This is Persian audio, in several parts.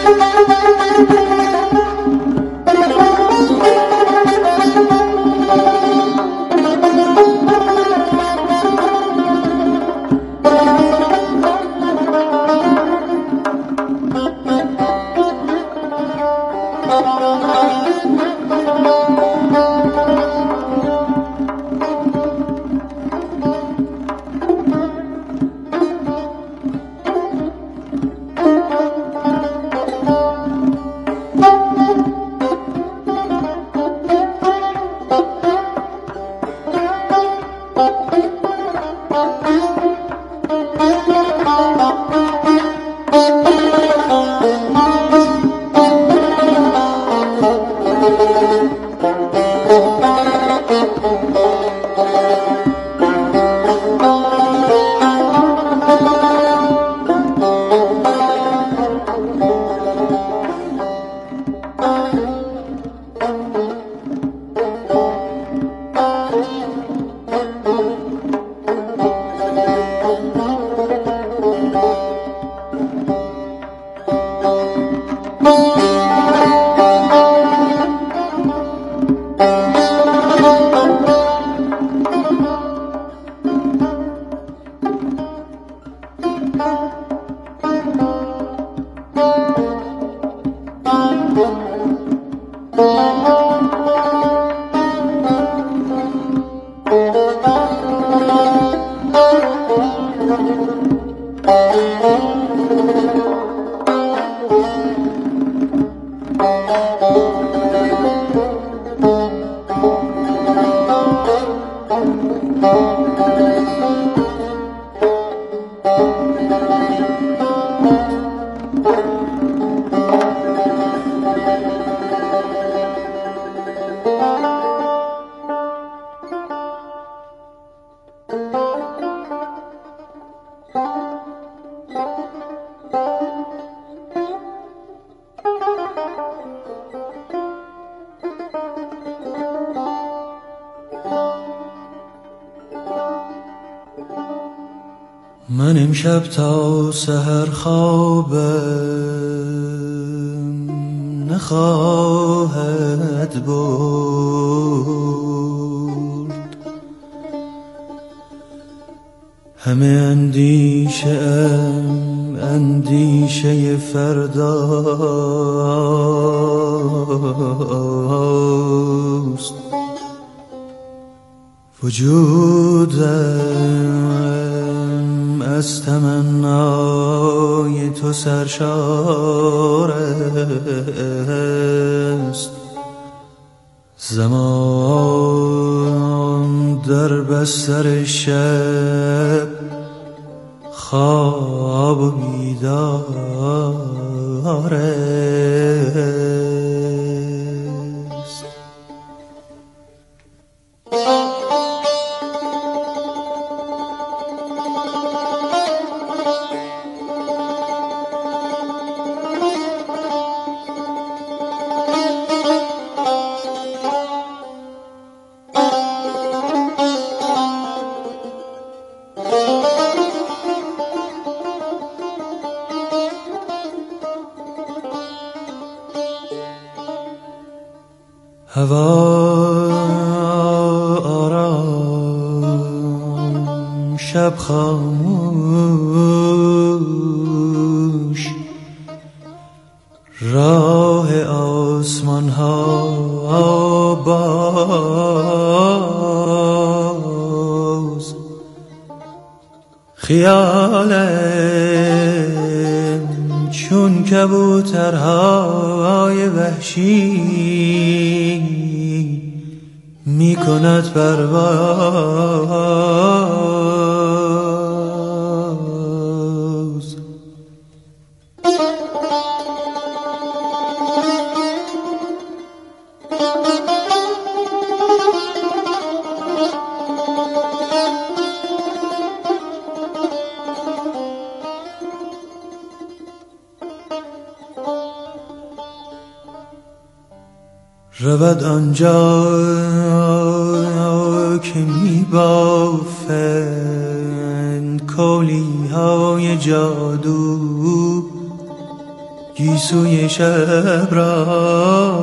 من امشب تا سحر خوابم نخواهد برد، همه اندیشه ام اندیشه فرداست. وجودم از تمنای تو سرشار است، زمان در بستر شب خواب و بیدار است. هوا آرام، شب خاموش، راه آسمان ها باز، خیالم چون کبوترهای وحشی می کند پرواز. رود آنجا که می بافند کولی های جادو، گیسوی شب را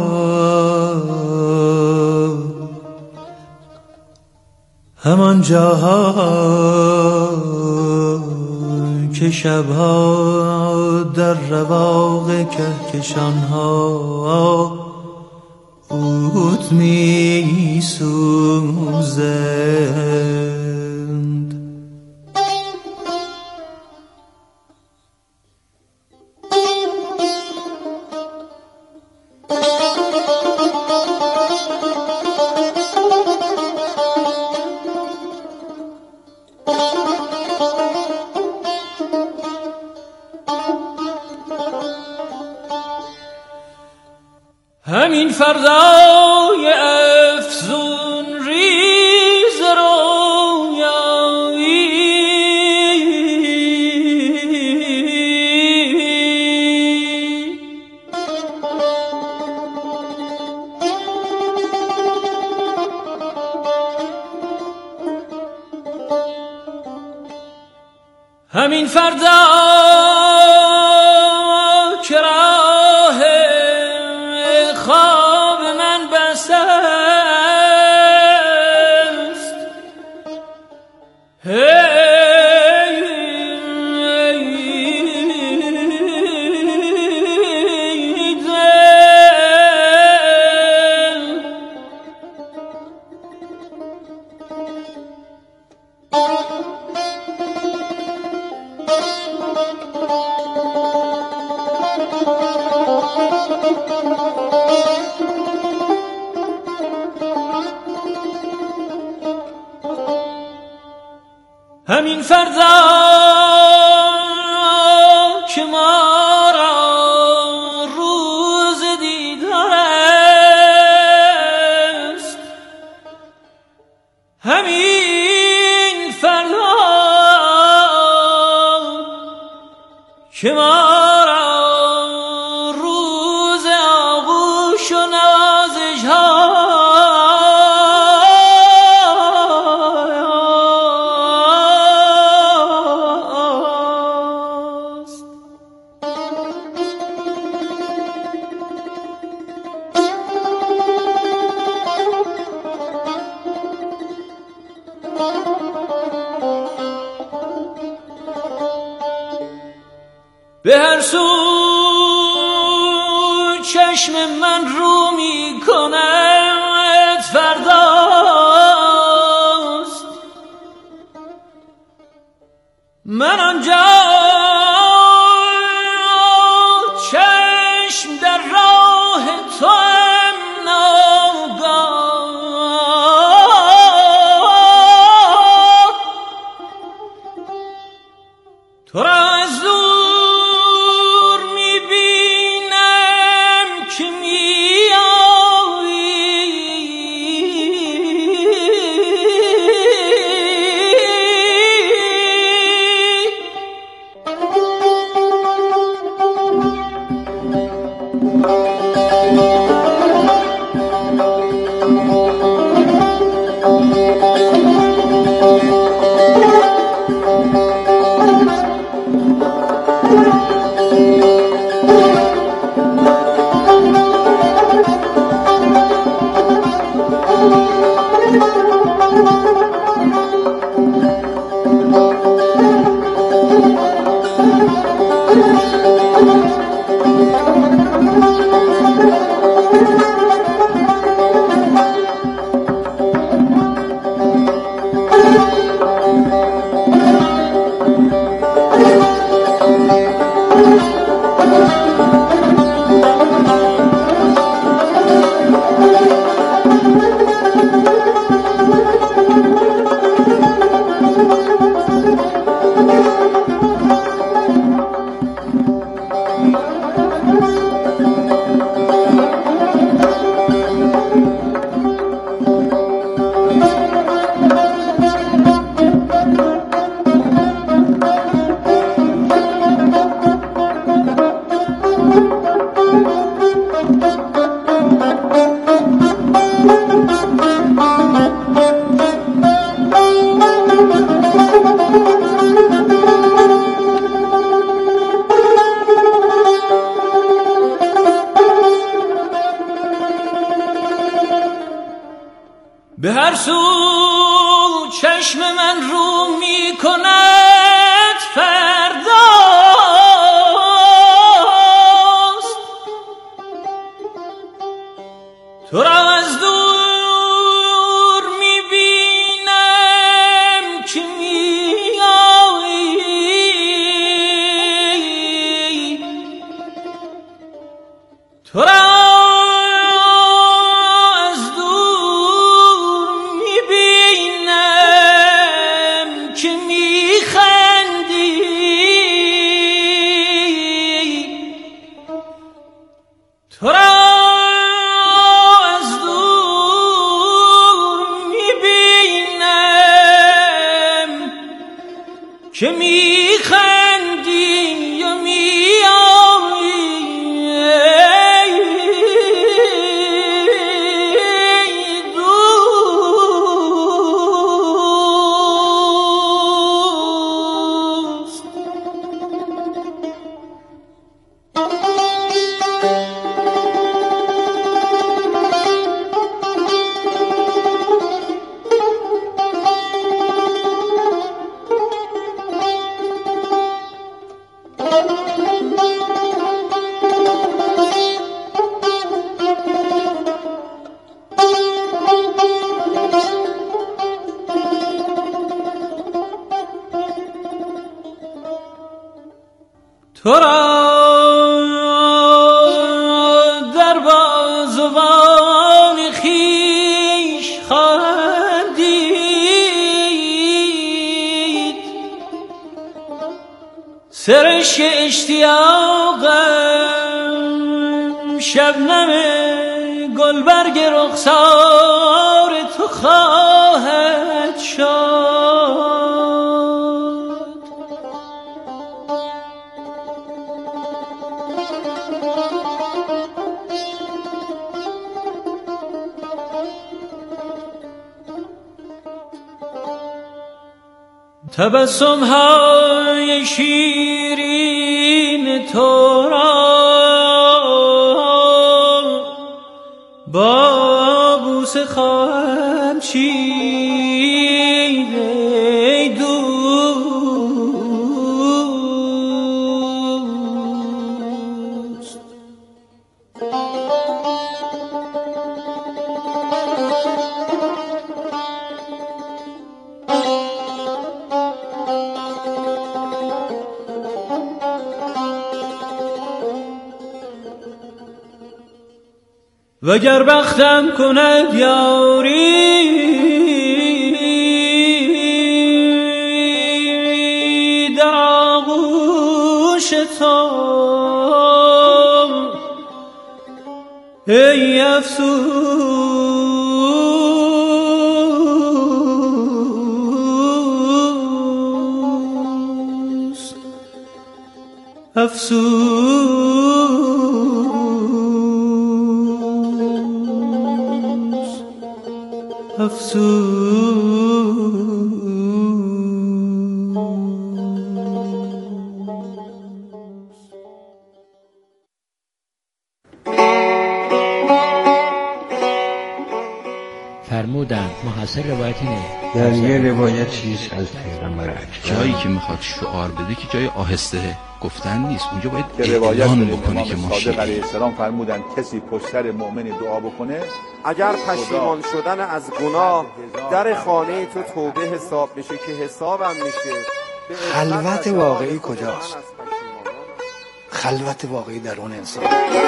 همان جاها که شبها در رواق کهکشانها عود می سوزند. همین فردای افزون ریز رویایی همین فردا که راه خواب من بسته است، همین فردا که ما را روز دیدار است، همین فردا که ما را روز آغوش و نازش ها به هر سو چشم من رو می کند فرداست، من آنجا چشم در راه تو ام ناگاه، تو را از رسول چشم من رو می کند فرداست، تو را از دور می بینم که می آیی، تو را که میخندی و تو را در بازوان خویش خواهم دید، سرشک اشتیاقم شبنم گلبرگ رخسار تو خواهد شد. تبسم های شیرین تو را با بوسه خواهم چید ای دوست. وگر بختم کند یاری در آغوش تو، ای افسوس افسوس. فرمودند محصل روایت اینه، در یه روایت چیز از پیغمبر اکرم جایی که میخواد شعار بده که جای آهسته گفتن نیست، اونجا باید اعلان بکنه که ما صادق علیه السلام فرمودن کسی پشت سر مؤمن دعا بکنه، اگر پشیمان شدن از گناه در خانه تو توبه حساب بشه که حسابم میشه. خلوت واقعی کجاست؟ خلوت واقعی در اون انسان.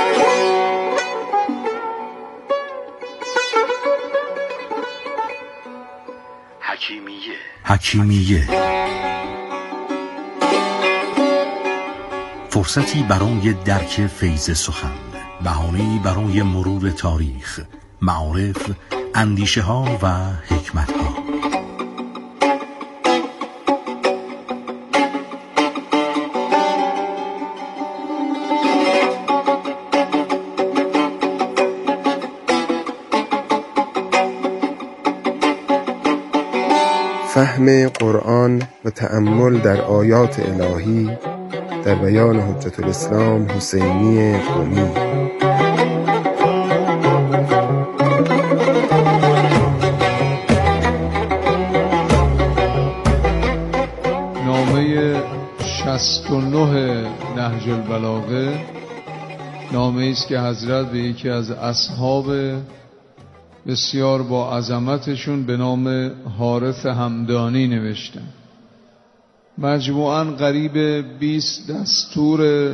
حکیمیه فرصتی برای درک فیض سخن، بهانه‌ای برای مرور تاریخ، معارف، اندیشه ها و حکمت ها. فهم قرآن و تأمل در آیات الهی در بیان حجت الاسلام حسینی قمی. 69 نهج البلاغه نامه است که حضرت به یکی از اصحاب بسیار با عظمتشون به نام حارث همدانی نوشتن. مجموعاً قریب 20 دستور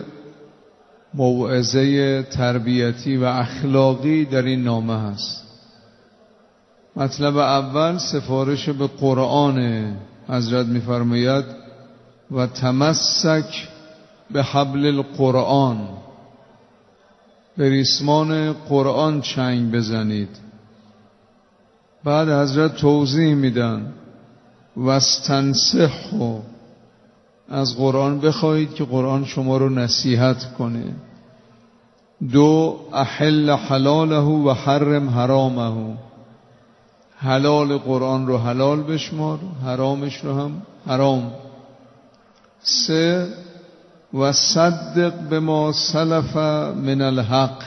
موعظه تربیتی و اخلاقی در این نامه هست. مطلب اول سفارش به قرآن. حضرت می‌فرماید و تمسک به حبل القرآن، به ریسمان قرآن چنگ بزنید. بعد حضرت توضیح میدن واستنصحوا، از قرآن بخواهید که قرآن شما رو نصیحت کنه. 2 احل حلاله و حرم حرامه، حلال قرآن رو حلال بشمار، حرامش رو هم حرام. 3 و صدق بما سلف من الحق،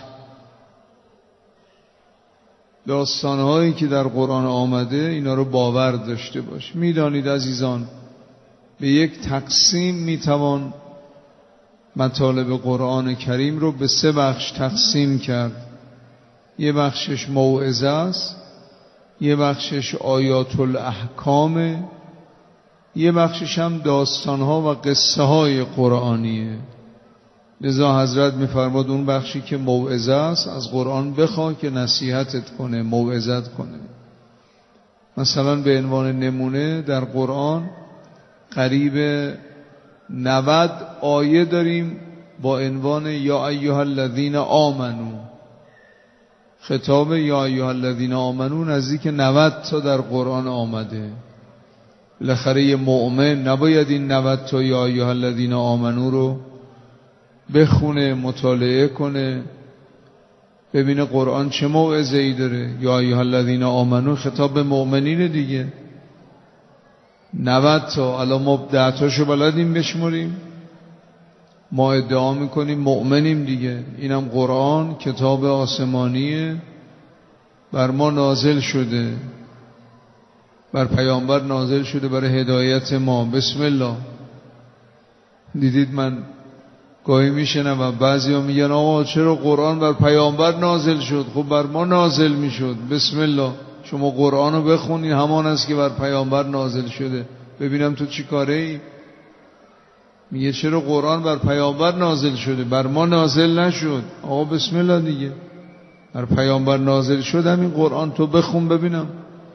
داستانهایی که در قرآن آمده اینا رو باور داشته باش. میدانید عزیزان به یک تقسیم میتوان مطالب قرآن کریم رو به 3 بخش تقسیم کرد. یه بخشش موعظه است، یه بخشش آیات الاحکامه، یه بخشش هم داستانها و قصه های قرآنیه. لذا حضرت میفرماد اون بخشی که موعظه است از قرآن بخواه که نصیحتت کنه، موعظت کنه. مثلا به عنوان نمونه در قرآن قریب 90 آیه داریم با عنوان یا ایها الذین آمنو. خطاب یا ایها الذین آمنو نزدیک 90 تا در قرآن آمده. بالاخره یه مؤمن نباید این 90 تا یا ایها الذین آمنو رو بخونه، مطالعه کنه، ببینه قرآن چه موعظه‌ای داره. یا ایها الذین آمنو خطاب به مؤمنین دیگه. 90 تا، الان ما 10 تاشو بلدیم بشمریم، ما ادعا میکنیم مؤمنیم دیگه. اینم قرآن کتاب آسمانیه، بر ما نازل شده، بر پیامبر نازل شده برای هدایت ما. بسم الله. دیدید من گاهی میشنم و بعضیا میگن آقا چرا قرآن بر پیامبر نازل شد؟ خب بر ما نازل میشد. بسم الله. شما قرآن رو بخونین همان است که بر پیامبر نازل شده. ببینم تو چی کاره ای؟ میگه چرا قرآن بر پیامبر نازل شده؟ بر ما نازل نشد. آقا بسم الله دیگه، بر پیامبر نازل شد همین قرآن، تو بخون ببینم.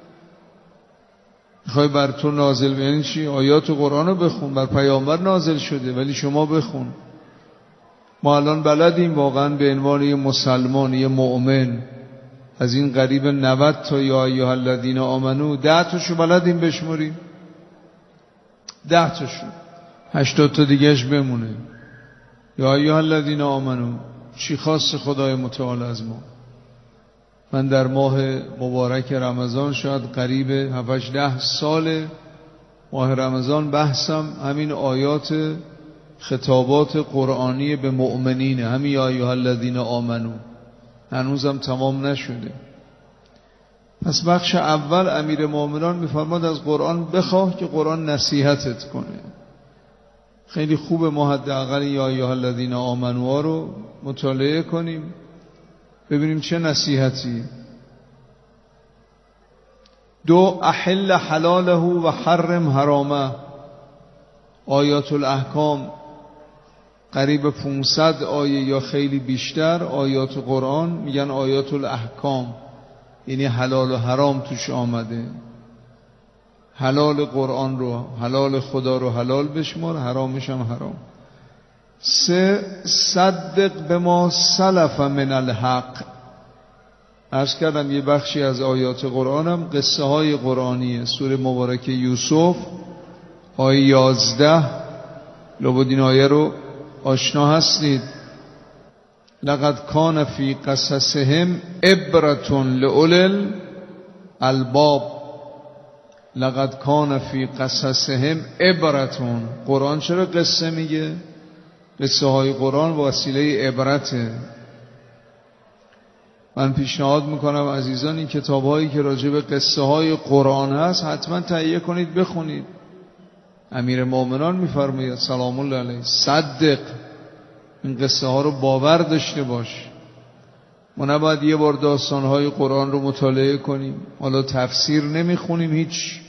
میخوای بر تو نازل یعنی چی؟ آیات قرآن رو بخون، بر پیامبر نازل شده ولی شما بخون. ما الان بلدیم واقعا به عنوان یه مسلمان، یه مؤمن، از این قریب 90 تا یا ایها الذین آمنو 10 تاشو بلدیم بشمریم. 10 تاشو، 80 تا دیگهش بمونه. یا ایها الذین آمنو چی خواست خدای متعال از ما؟ من در ماه مبارک رمضان شاید قریب 7-10 سال ماه رمضان بحثم همین آیات خطابات قرآنی به مؤمنینه، همین یا ایها الذین آمنو، هنوزم تمام نشده. پس بخش اول امیر مومنان میفرماد از قرآن بخواه که قرآن نصیحتت کنه. خیلی خوبه ما حداقل یا ایها الذین آمنو رو مطالعه کنیم ببینیم چه نصیحتی. 2 احل حلاله و حرم حرامه، آیات الاحکام قریب 500 آیه یا خیلی بیشتر آیات قرآن میگن آیات الاحکام، یعنی حلال و حرام توش آمده. حلال قرآن رو، حلال خدا رو حلال بشمار، حرامش هم حرام. 3 صدق به ما سلف من الحق. عرض کردم یه بخشی از آیات قرآنم قصه های قرآنیه. سوره مبارک یوسف آیه 11 لابد آیه رو آشنا هستید. لقد کان فی قصصهم عبرة لأولی الالباب. لقد کان فی قصصهم عبرة. قرآن چرا قصه میگه؟ قصه های قرآن وسیله عبرته. من پیشنهاد میکنم عزیزان این کتاب هایی که راجع به قصه های قرآن هست حتما تهیه کنید بخونید. امیر مومنان میفرماید سلام الله علیه صدق، این قصه ها رو باور داشته باش. ما نباید یه بار داستانهای قرآن رو مطالعه کنیم، حالا تفسیر نمیخونیم، هیچ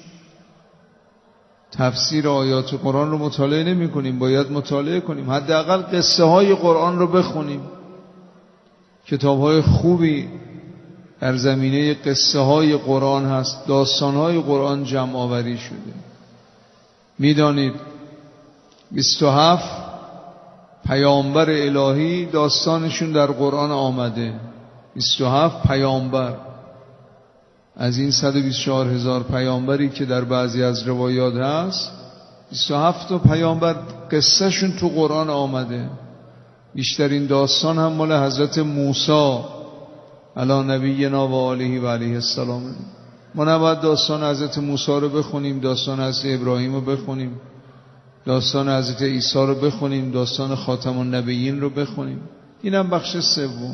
تفسیر آیات قرآن رو مطالعه نمی کنیم، باید مطالعه کنیم، حداقل قصه های قرآن رو بخونیم. کتاب های خوبی در زمینه قصه های قرآن هست، داستان های قرآن جمع آوری شده. میدانید 27 پیامبر الهی داستانشون در قرآن آمده. 27 پیامبر از این 124,000 پیامبری که در بعضی از روایات هست، 27 تا پیامبر قصه شون تو قرآن آمده. بیشترین داستان هم مال حضرت موسی علی نبینا و آله و علیه السلام. ما نباید داستان حضرت موسی رو بخونیم، داستان حضرت ابراهیم رو بخونیم، داستان حضرت عیسی رو بخونیم، داستان خاتم النبیین رو بخونیم. اینم بخش سوم.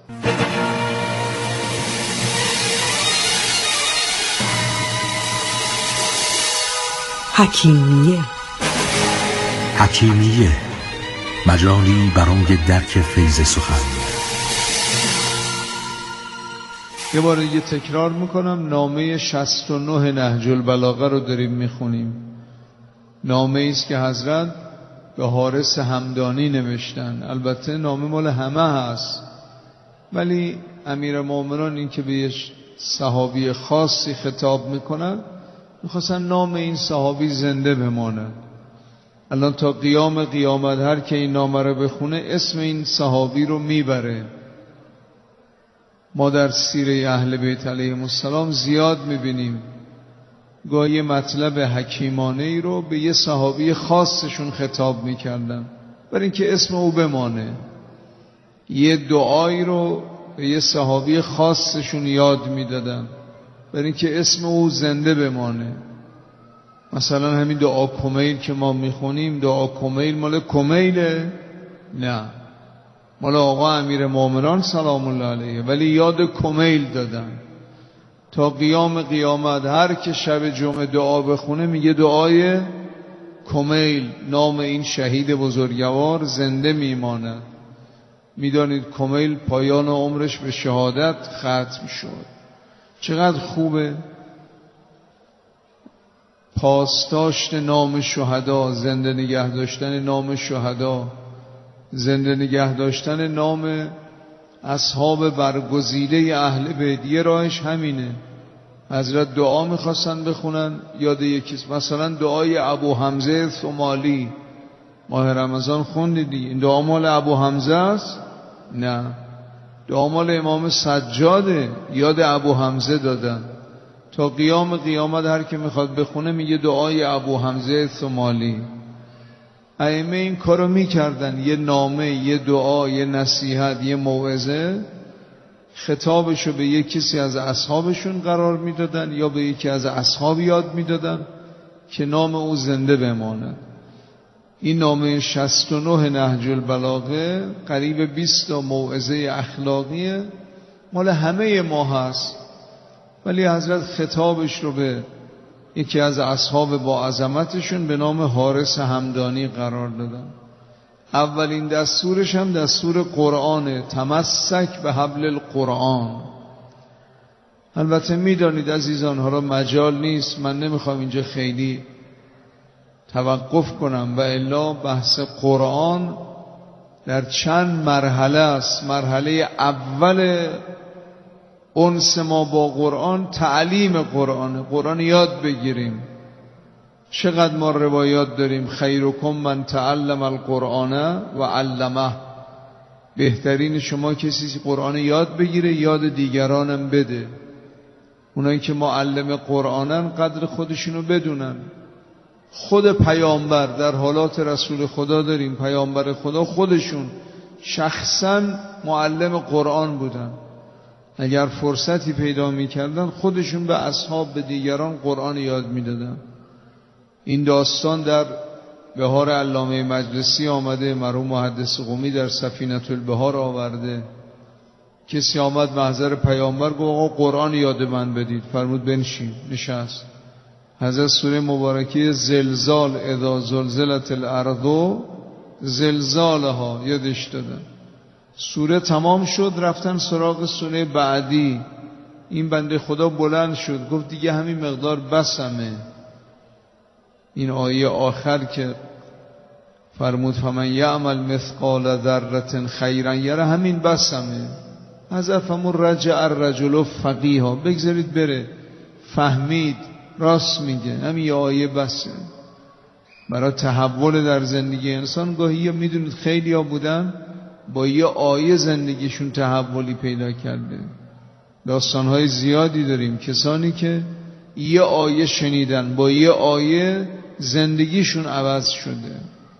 حکیمیه مجالی برای درک فیض سخن. یه بار دیگه تکرار میکنم، نامه 69 نهج البلاغه رو داریم میخونیم. نامه ایست که حضرت به حارث همدانی نوشتن. البته نامه مال همه هست، ولی امیر مومنان این که به یه صحابی خاصی خطاب میکنن، میخواستن نام این صحابی زنده بمانه. الان تا قیام قیامت هر که این نامه رو بخونه اسم این صحابی رو میبره. ما در سیره اهل بیت علیهم السلام زیاد میبینیم گاهی مطلب حکیمانه ای رو به یه صحابی خاصشون خطاب میکردن برای اینکه اسم او بمانه. یه دعایی رو به یه صحابی خاصشون یاد میدادن برای اینکه اسم او زنده بمانه. مثلا همین دعا کمیل که ما میخونیم، دعا کمیل مال کمیله؟ نه، مال آقا امیر مومنان سلام الله علیه، ولی یاد کمیل دادن. تا قیام قیامت هر که شب جمعه دعا بخونه میگه دعای کمیل، نام این شهید بزرگوار زنده میماند. میدانید کمیل پایان عمرش به شهادت ختم شد. چقدر خوبه پاسداشت نام شهدا، زنده نگه داشتن نام شهدا، زنده نگه داشتن نام اصحاب برگزیده اهل بیت. یه راهش همینه. حضرت دعا میخواستن بخونن، یاد یکیست، مثلا دعای ابو حمزه ثمالی ماه رمضان خوندیدی، این دعا مال ابو حمزه است؟ نه، دعا مال امام سجاده، یاد ابو حمزه دادن. تا قیام قیامت هر که میخواد بخونه میگه دعای ابو حمزه ثمالی. ائمه این کارو میکردن، یه نامه، یه دعا، یه نصیحت، یه موعظه خطابشو به یک کسی از اصحابشون قرار میدادن یا به یکی از اصحاب یاد میدادن که نام او زنده بماند. این نامه 69 نهج البلاغه قریب 20 تا موعظه اخلاقیه، مال همه ما هست، ولی حضرت خطابش رو به یکی از اصحاب با عظمتشون به نام حارث همدانی قرار دادن. اولین دستورش هم دستور قرآنه، تمسک به حبل القرآن. البته میدانید عزیزان، ها را مجال نیست، من نمیخوام اینجا خیلی توقف کنم و الا بحث قرآن در چند مرحله است. مرحله اول انس ما با قرآن تعلیم قرآن یاد بگیریم. چقدر ما روایات داریم، خیرکم من تعلم القرآن و علمه، بهترین شما کسی قرآن یاد بگیره یاد دیگرانم بده. اونایی که معلم قرآنن قدر خودشونو بدونن. خود پیامبر، در حالات رسول خدا داریم، پیامبر خدا خودشون شخصا معلم قرآن بودن. اگر فرصتی پیدا میکردن خودشون به اصحاب، به دیگران قرآن یاد میدادن. این داستان در بهار علامه مجلسی آمده، مرحوم محدث قمی در سفینة البحار آورده. کسی آمد محضر پیامبر گفت آقا قرآن یاد من بدید، فرمود بنشین. نشست. حضرت سوره مبارکه زلزال اذا زلزلت الارض زلزالها یادش دادن. سوره تمام شد، رفتن سراغ سوره بعدی. این بنده خدا بلند شد گفت دیگه همین مقدار بسمه. این آیه آخر که فرمود فمن یعمل مثقال ذره خیرا یره، همین بسمه. حضرت فرمود رجع الرجل فقیها، بگذارید بره، فهمید راست میگه، همین یه آیه بسه. برای تحول در زندگی انسان گاهی میدونید خیلی ها بودن با یه آیه زندگیشون تحولی پیدا کرده. داستانهای زیادی داریم، کسانی که یه آیه شنیدن با یه آیه زندگیشون عوض شده.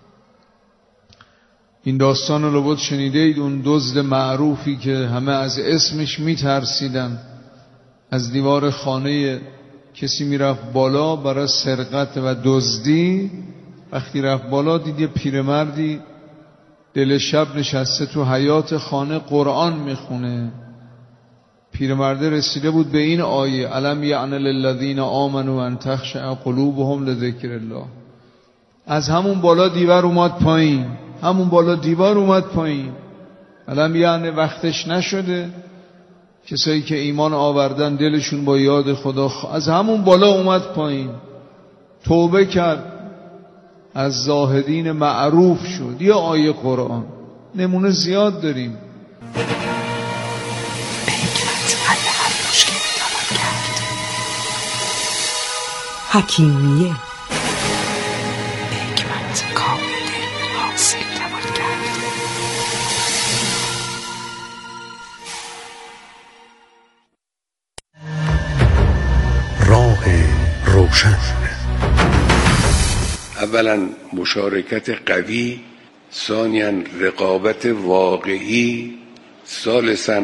این داستان رو لابد شنیده اید، اون دزد معروفی که همه از اسمش میترسیدن، از دیوار خانه کسی میرفت بالا برای سرقت و دزدی. وقتی رفت بالا دید یه پیرمردی دل شب نشسته تو حیاط خانه قرآن میخونه. پیرمرده رسیده بود به این آیه الم یعن للذین آمنوا ان تخشع قلوبهم لذکر الله. از همون بالا دیوار اومد پایین، همون بالا دیوار اومد پایین. الم یعنی وقتش نشده؟ کسایی که ایمان آوردن دلشون با یاد خدا از همون بالا اومد پایین، توبه کرد، از زاهدین معروف شد. یه آیه قرآن. نمونه زیاد داریم. حکیمیه به حکمت کامل حاصل توان کرد. راه روشن. اولا مشارکت قوی، ثانیاً رقابت واقعی، ثالثاً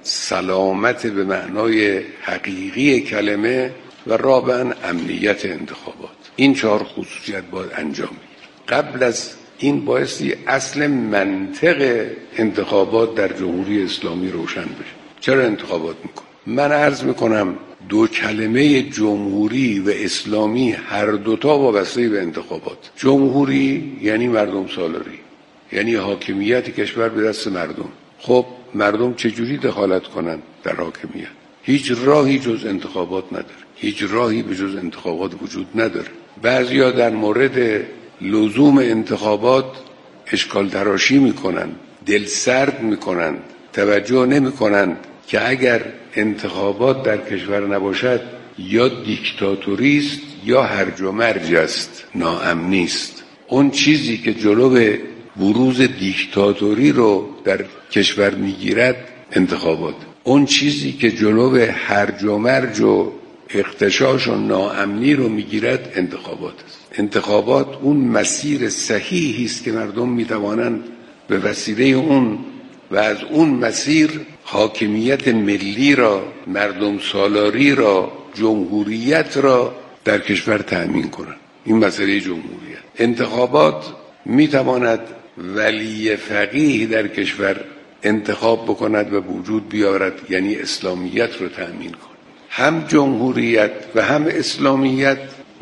سلامت به معنای حقیقی کلمه و رابعاً امنیت انتخابات. این 4 خصوصیت باید انجام بگیره. قبل از این بایستی اصل منطق انتخابات در جمهوری اسلامی روشن بشه. چرا انتخابات میکنه؟ من عرض میکنم 2 کلمه جمهوری و اسلامی هر دوتا وابسته به انتخابات. جمهوری یعنی مردم سالاری، یعنی حاکمیت کشور به دست مردم. خب مردم چجوری دخالت کنن در حاکمیت؟ هیچ راهی جز انتخابات نداره، هیچ راهی به جز انتخابات وجود نداره. بعضیا در مورد لزوم انتخابات اشکال تراشی میکنن، دل سرد میکنن، توجه نمیکنن که اگر انتخابات در کشور نباشد یا دیکتاتوری است یا هرج و مرج است، ناامنی است. اون چیزی که جلو بروز دیکتاتوری رو در کشور میگیرد انتخابات. اون چیزی که جلو هرج و مرج و اغتشاش و ناامنی رو میگیرد انتخابات است. انتخابات اون مسیر صحیحی است که مردم میتوانند به وسیله اون و از اون مسیر حاکمیت ملی را، مردم سالاری را، جمهوریت را در کشور تأمین کنند. این مسئله جمهوریت. انتخابات میتواند ولی فقیه در کشور انتخاب بکند و وجود بیاورد، یعنی اسلامیت رو تأمین کند. هم جمهوریت و هم اسلامیت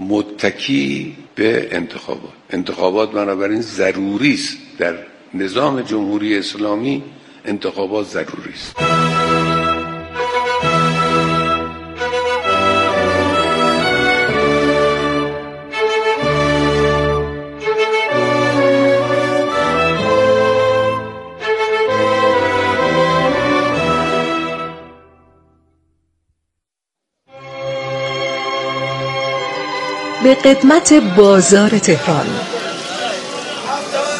متکی به انتخابات. انتخابات بنابراین ضروری است. در نظام جمهوری اسلامی انتخابات ضروری است. به قدمت بازار تهران